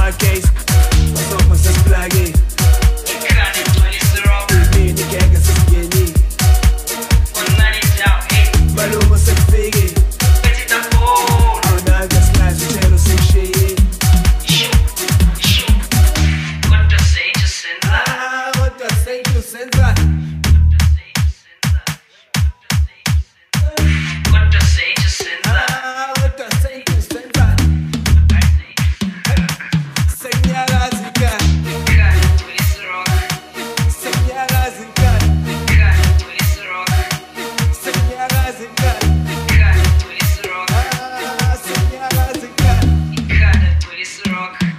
Marquês, só com essas plagues. Menino que é que se viene. Maluma se figue. Ao nagas classe, cheiro sem cheio. What you say to Senza? What you say to Senza? Rock.